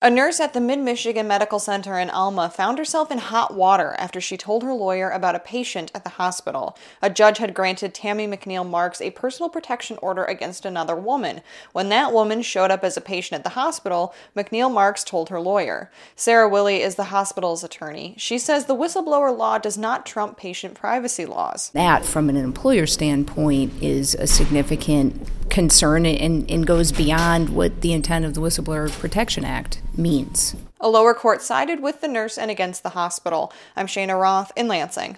A nurse at the Mid-Michigan Medical Center in Alma found herself in hot water after she told her lawyer about a patient at the hospital. A judge had granted Tammy McNeil Marks a personal protection order against another woman. When that woman showed up as a patient at the hospital, McNeil Marks told her lawyer. Sarah Willey is the hospital's attorney. She says the whistleblower law does not trump patient privacy laws. That, from an employer standpoint, is a significant concern and goes beyond what the intent of the Whistleblower Protection Act means. A lower court sided with the nurse and against the hospital. I'm Shana Roth in Lansing.